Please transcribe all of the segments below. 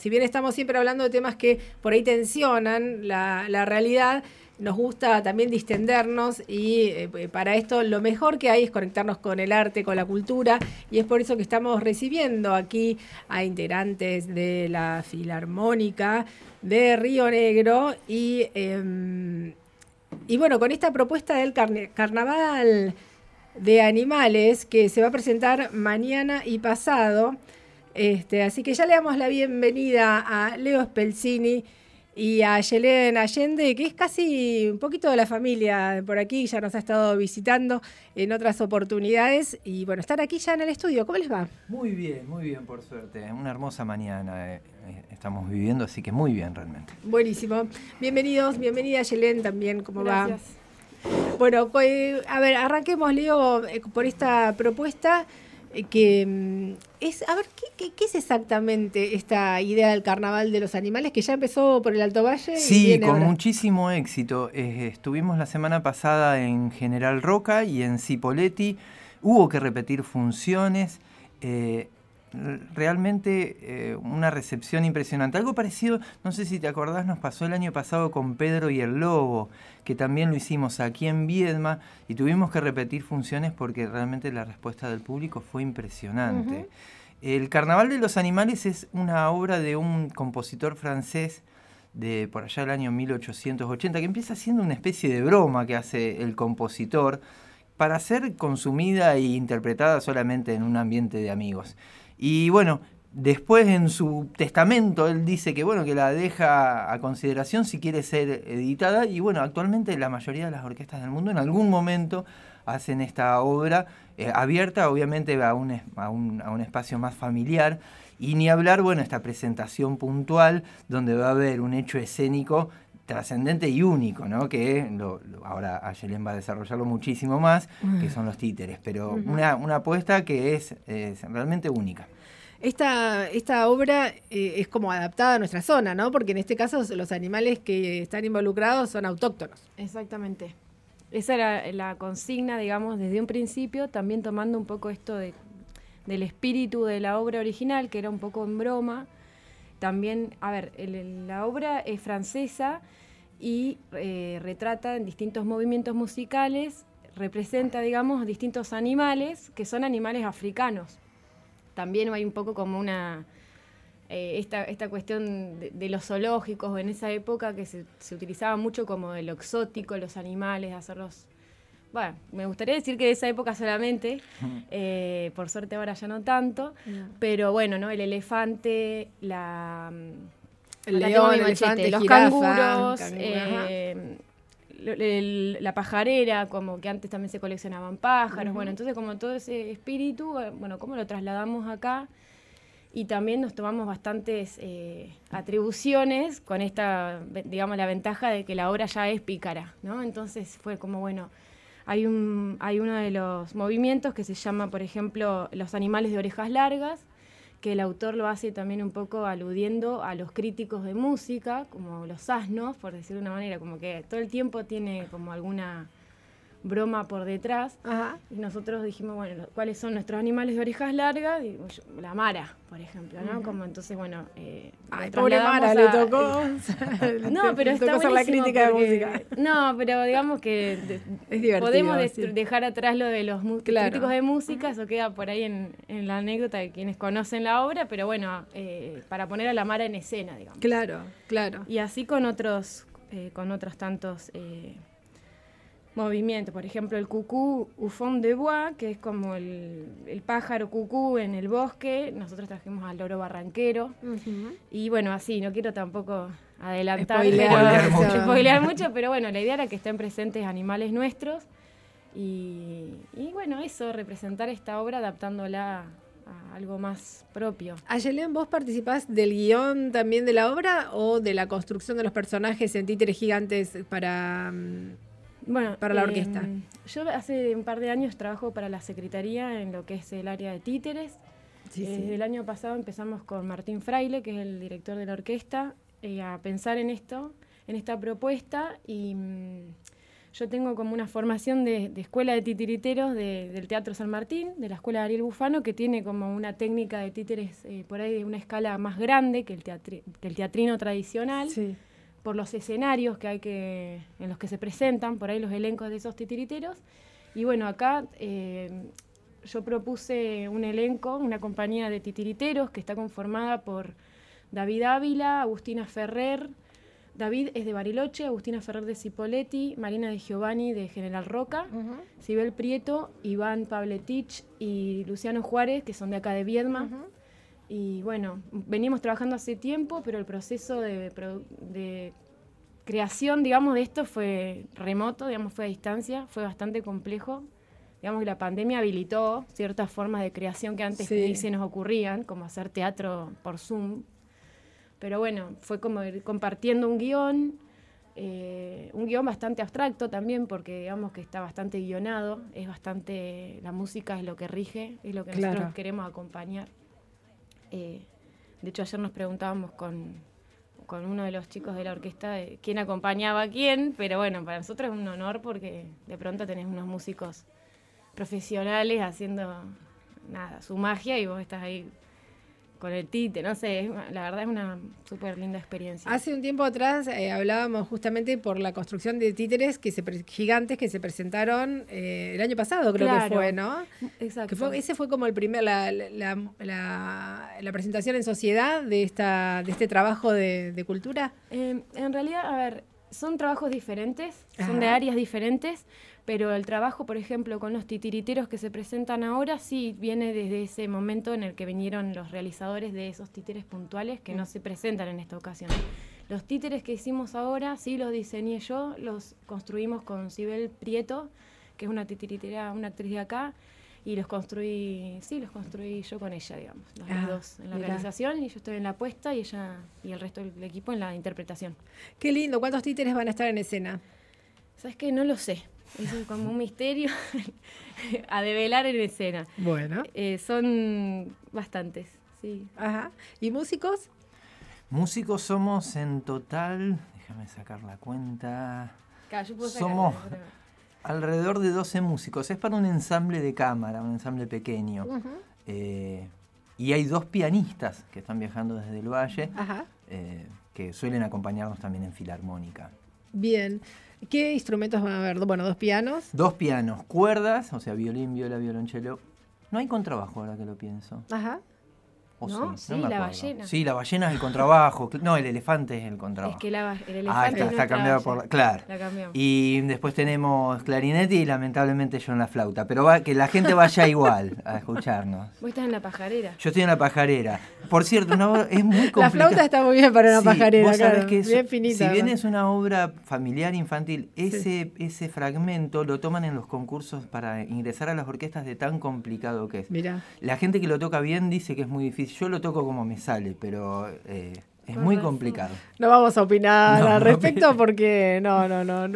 si bien estamos siempre hablando de temas que por ahí tensionan la realidad, nos gusta también distendernos y para esto lo mejor que hay es conectarnos con el arte, con la cultura, y es por eso que estamos recibiendo aquí a integrantes de la Filarmónica de Río Negro y bueno, con esta propuesta del Carnaval de Animales que se va a presentar mañana y pasado. Así que ya le damos la bienvenida a Leo Spelzini y a Yelén Allende, que es casi un poquito de la familia por aquí, ya nos ha estado visitando en otras oportunidades y bueno, están aquí ya en el estudio. ¿Cómo les va? Muy bien, por suerte. Una hermosa mañana estamos viviendo, así que muy bien realmente. Buenísimo. Bienvenidos, bienvenida Yelén también, ¿cómo Gracias. va? Bueno, a ver, arranquemos, Leo, por esta propuesta que es, a ver, ¿qué es exactamente esta idea del Carnaval de los Animales que ya empezó por el Alto Valle? Sí, con muchísimo éxito. Estuvimos la semana pasada en General Roca y en Cipolletti. Hubo que repetir funciones. Realmente una recepción impresionante. Algo parecido, no sé si te acordás, nos pasó el año pasado con Pedro y el Lobo, que también lo hicimos aquí en Viedma y tuvimos que repetir funciones porque realmente la respuesta del público fue impresionante. Uh-huh. El Carnaval de los Animales es una obra de un compositor francés de por allá del año 1880, que empieza siendo una especie de broma que hace el compositor para ser consumida e interpretada solamente en un ambiente de amigos. Y bueno, después en su testamento él dice que bueno, que la deja a consideración si quiere ser editada, y bueno, actualmente la mayoría de las orquestas del mundo en algún momento hacen esta obra abierta obviamente a un espacio más familiar, y ni hablar, bueno, esta presentación puntual donde va a haber un hecho escénico trascendente y único, ¿no? Que ahora Yelén va a desarrollarlo muchísimo más, que son los títeres, pero una apuesta que es realmente única. Esta obra es como adaptada a nuestra zona, ¿no? Porque en este caso los animales que están involucrados son autóctonos. Exactamente. Esa era la consigna, digamos, desde un principio, también tomando un poco esto del espíritu de la obra original, que era un poco en broma. También, a ver, la obra es francesa y retrata en distintos movimientos musicales, representa, digamos, distintos animales que son animales africanos. También hay un poco como esta cuestión de los zoológicos en esa época que se utilizaba mucho como de lo exótico, los animales, hacerlos... Bueno, me gustaría decir que de esa época solamente, por suerte ahora ya no tanto, pero bueno, ¿no? El elefante, el león, el elefante, los jirafa, canguros, la pajarera, como que antes también se coleccionaban pájaros, bueno, entonces como todo ese espíritu, bueno, ¿cómo lo trasladamos acá? Y también nos tomamos bastantes atribuciones con esta, digamos, la ventaja de que la obra ya es pícara, ¿no? Entonces fue como, bueno... Hay uno de los movimientos que se llama, por ejemplo, Los animales de orejas largas, que el autor lo hace también un poco aludiendo a los críticos de música, como los asnos, por decirlo de una manera, como que todo el tiempo tiene como alguna broma por detrás. Ajá. Y nosotros dijimos, bueno, ¿cuáles son nuestros animales de orejas largas? Y la Mara, por ejemplo, ¿no? Como entonces, bueno... pobre Mara, le tocó... No, pero está buenísimo la crítica porque, de música. No, pero digamos que podemos dejar atrás lo de los críticos de música, eso queda por ahí en la anécdota de quienes conocen la obra, pero bueno, para poner a la Mara en escena, digamos. Claro, claro. Y así con otros tantos... movimiento, por ejemplo el cucú au fond de bois, que es como el pájaro cucú en el bosque. Nosotros trajimos al loro barranquero. Y bueno, así, no quiero tampoco adelantar, spoilear mucho, pero bueno, la idea era que estén presentes animales nuestros y bueno, eso, representar esta obra adaptándola a algo más propio. Yelén, ¿vos participás del guión también de la obra o de la construcción de los personajes en títeres gigantes para la orquesta? Yo hace un par de años trabajo para la Secretaría en lo que es el área de títeres. Desde el año pasado empezamos con Martín Fraile, que es el director de la orquesta, a pensar en esta propuesta, y yo tengo como una formación de escuela de titiriteros del Teatro San Martín, de la escuela de Ariel Bufano, que tiene como una técnica de títeres por ahí de una escala más grande que el teatrino tradicional, Sí. por los escenarios en los que se presentan, por ahí los elencos de esos titiriteros. Y bueno, acá yo propuse un elenco, una compañía de titiriteros que está conformada por David Ávila, Agustina Ferrer. David es de Bariloche, Agustina Ferrer de Cipolletti, Marina de Giovanni de General Roca, Sibel Prieto, Iván Pavletich y Luciano Juárez, que son de acá de Viedma. Y bueno, venimos trabajando hace tiempo, pero el proceso de creación, digamos, de esto fue remoto, digamos, fue a distancia, fue bastante complejo. Digamos que la pandemia habilitó ciertas formas de creación que antes ni se nos ocurrían, como hacer teatro por Zoom. Pero bueno, fue como ir compartiendo un guión bastante abstracto también, porque digamos que está bastante guionado, la música es lo que rige, es lo que nosotros queremos acompañar. De hecho, ayer nos preguntábamos con uno de los chicos de la orquesta de quién acompañaba a quién, pero bueno, para nosotros es un honor porque de pronto tenés unos músicos profesionales haciendo su magia y vos estás ahí con el tite, no sé, la verdad es una súper linda experiencia. Hace un tiempo atrás hablábamos justamente por la construcción de títeres gigantes que se presentaron el año pasado, creo que fue, ¿no? Exacto. Ese fue como el primer, la presentación en sociedad de este trabajo de cultura. En realidad, a ver, son trabajos diferentes, son de áreas diferentes, pero el trabajo, por ejemplo, con los titiriteros que se presentan ahora, sí viene desde ese momento en el que vinieron los realizadores de esos títeres puntuales que no se presentan en esta ocasión. Los títeres que hicimos ahora, sí los diseñé yo, los construimos con Sibel Prieto, que es una titiritera, una actriz de acá, y los construí yo con ella, digamos, los dos en la realización, y yo estoy en la puesta y ella y el resto del equipo en la interpretación. Qué lindo. ¿Cuántos títeres van a estar en escena? ¿Sabes qué? No lo sé. Es como un misterio a develar en escena. Bueno. Son bastantes, sí. Ajá. ¿Y músicos? Músicos somos en total, déjame sacar la cuenta, Claro, yo puedo somos sacarla, alrededor de 12 músicos. Es para un ensamble de cámara, un ensamble pequeño. Y hay 2 pianistas que están viajando desde el Valle, que suelen acompañarnos también en filarmónica. Bien. ¿Qué instrumentos van a haber? Bueno, 2 pianos. 2 pianos, cuerdas, o sea, violín, viola, violonchelo. No hay contrabajo ahora que lo pienso. Ajá. ¿O no, sí? No sí, me la acuerdo. ballena. Sí, la ballena es el contrabajo. No, el elefante es el contrabajo. Es que el elefante está cambiado por... Claro. La cambiamos. Y después tenemos clarinete y lamentablemente yo en la flauta. Pero que la gente vaya igual a escucharnos. Vos estás en la pajarera. Yo estoy en la pajarera. Por cierto, una obra es muy complicada. La flauta está muy bien para una pajarera, vos sabés claro. que Bien finita. Si bien es una obra familiar infantil, ese fragmento lo toman en los concursos para ingresar a las orquestas de tan complicado que es. Mirá. La gente que lo toca bien dice que es muy difícil. Yo lo toco como me sale, pero es muy complicado. No vamos a opinar al respecto porque no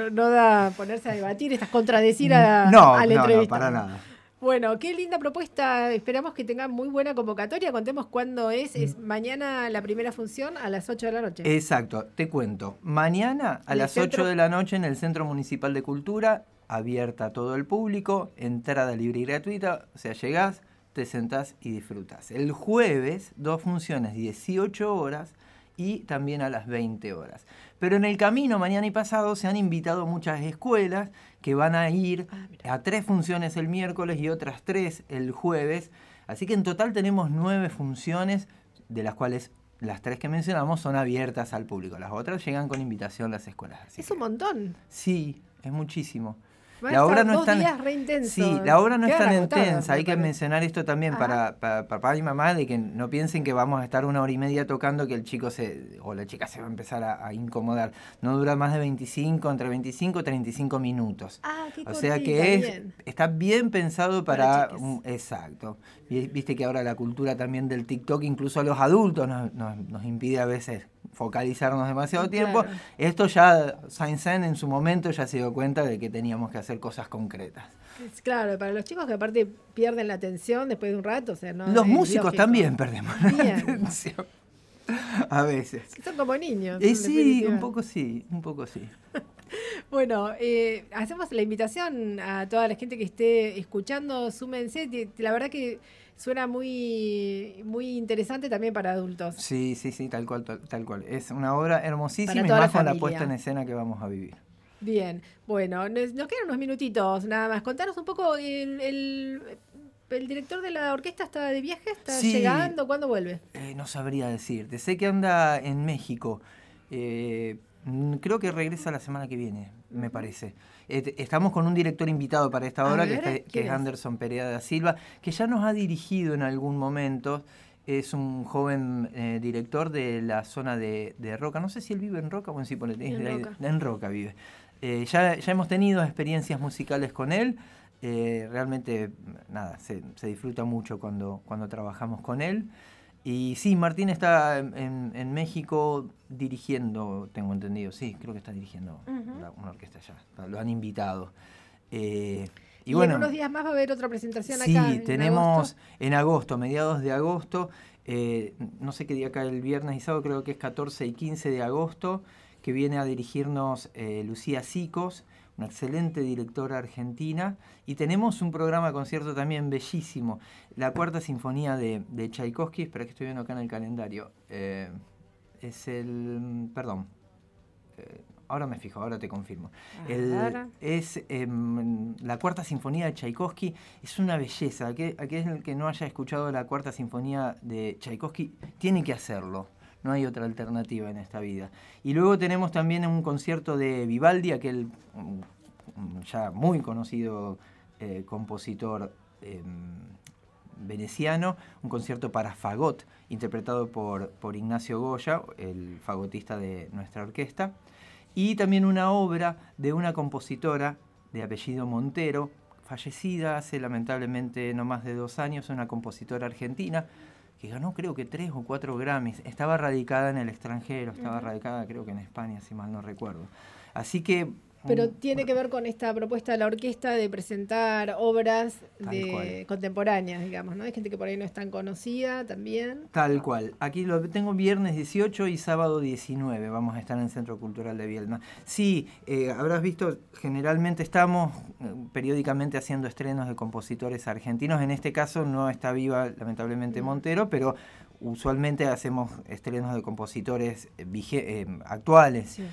da ponerse a debatir, contradecir al entrevistado. No, para nada. Bueno, qué linda propuesta. Esperamos que tengan muy buena convocatoria. Contemos cuándo es. Es mañana la primera función a las 8 de la noche. Exacto, te cuento. Mañana a las 8 de la noche en el Centro Municipal de Cultura, abierta a todo el público, entrada libre y gratuita. O sea, llegás, te sentás y disfrutás. El jueves, 2 funciones, 18 horas y también a las 20 horas. Pero en el camino, mañana y pasado, se han invitado muchas escuelas que van a ir a 3 funciones el miércoles y otras 3 el jueves. Así que en total tenemos 9 funciones, de las cuales las 3 que mencionamos son abiertas al público. Las otras llegan con invitación a las escuelas. Es un montón. Sí, es muchísimo. La obra no es tan días re intenso. Sí, la obra no es tan intensa. Hay que mencionar esto también para papá y mamá, de que no piensen que vamos a estar 1 hora y media tocando, que el chico o la chica se va a empezar a incomodar. No dura más de entre 25 y 35 minutos. Qué o sea que está bien pensado para exacto. Viste que ahora la cultura también del TikTok, incluso a los adultos nos impide a veces focalizarnos demasiado tiempo. Esto ya Saint-Saëns en su momento ya se dio cuenta de que teníamos que hacer cosas concretas. Claro, para los chicos que aparte pierden la atención después de un rato, o sea, no. Los músicos también perdemos la atención. A veces. Son como niños. Sí, un poco sí. Bueno, hacemos la invitación a toda la gente que esté escuchando, súmense, la verdad que suena muy, muy interesante también para adultos. Sí, tal cual. Es una obra hermosísima y toda más la con la familia. puesta en escena que vamos a vivir. Bien, bueno, nos quedan unos minutitos nada más. Contanos un poco, el director de la orquesta está de viaje, está llegando, ¿cuándo vuelve? No sabría decirte, sé que anda en México. Creo que regresa la semana que viene, me parece. Estamos con un director invitado para esta obra, que es Anderson Pereira da Silva, que ya nos ha dirigido en algún momento. Es un joven director de la zona de Roca. No sé si él vive en Roca o en Cipolletti. En Roca vive. Ya hemos tenido experiencias musicales con él. Realmente, nada, se disfruta mucho cuando trabajamos con él. Y sí, Martín está en México dirigiendo, tengo entendido. Sí, creo que está dirigiendo una orquesta allá. Lo han invitado. Y bueno, en unos días más va a haber otra presentación acá. Sí, tenemos en agosto, mediados de agosto. No sé qué día cae el viernes y sábado, creo que es 14 y 15 de agosto, que viene a dirigirnos Lucía Sicos, una excelente directora argentina, y tenemos un programa de concierto también bellísimo, la Cuarta Sinfonía de Tchaikovsky. Espera que estoy viendo acá en el calendario. Ahora me fijo, ahora te confirmo. La Cuarta Sinfonía de Tchaikovsky es una belleza. Aquel que no haya escuchado la Cuarta Sinfonía de Tchaikovsky tiene que hacerlo. No hay otra alternativa en esta vida. Y luego tenemos también un concierto de Vivaldi, aquel ya muy conocido compositor veneciano, un concierto para fagot, interpretado por Ignacio Goya, el fagotista de nuestra orquesta. Y también una obra de una compositora de apellido Montero, fallecida hace lamentablemente no más de 2 años, una compositora argentina, que ganó creo que 3 o 4 Grammys. Estaba radicada en el extranjero, estaba radicada creo que en España, si mal no recuerdo. Así que... Pero tiene que ver con esta propuesta de la orquesta de presentar obras contemporáneas, digamos, ¿no? Hay gente que por ahí no es tan conocida también. Tal cual. Aquí lo tengo viernes 18 y sábado 19. Vamos a estar en el Centro Cultural de Viedma. Sí, habrás visto, generalmente estamos periódicamente haciendo estrenos de compositores argentinos. En este caso no está viva, lamentablemente, Montero, pero usualmente hacemos estrenos de compositores actuales. Sí.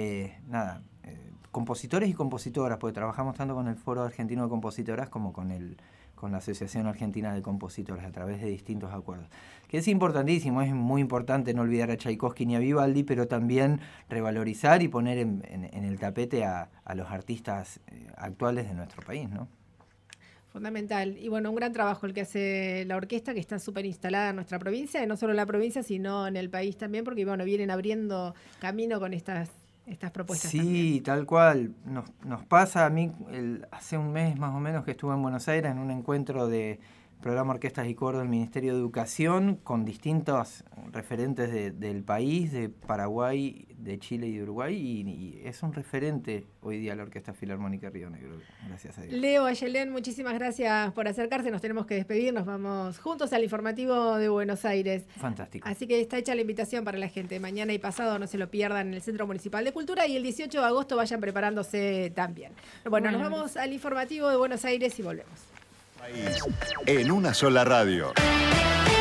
Compositores y compositoras, porque trabajamos tanto con el Foro Argentino de Compositoras como con la Asociación Argentina de Compositores a través de distintos acuerdos. Que es importantísimo, es muy importante no olvidar a Tchaikovsky ni a Vivaldi, pero también revalorizar y poner en el tapete a los artistas actuales de nuestro país, ¿no? Fundamental. Y bueno, un gran trabajo el que hace la orquesta, que está súper instalada en nuestra provincia, y no solo en la provincia, sino en el país también, porque bueno, vienen abriendo camino con estas propuestas. Sí, también. Tal cual. Nos pasa a mí, hace un mes más o menos que estuve en Buenos Aires en un encuentro de programa Orquestas y Coros del Ministerio de Educación con distintos referentes del país, de Paraguay, de Chile y de Uruguay, y es un referente hoy día la Orquesta Filarmónica Río Negro, gracias a Dios. Leo Ayelén, muchísimas gracias por acercarse, nos tenemos que despedir, nos vamos juntos al informativo de Buenos Aires. Fantástico. Así que está hecha la invitación para la gente, mañana y pasado no se lo pierdan en el Centro Municipal de Cultura, y el 18 de agosto vayan preparándose también. Bueno, nos vamos al informativo de Buenos Aires y volvemos. En una sola radio.